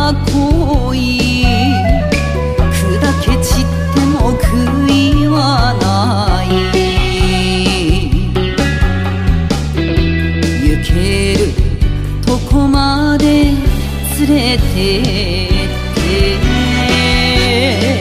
は恋砕け散っても悔いはない行けるとこまで連れてって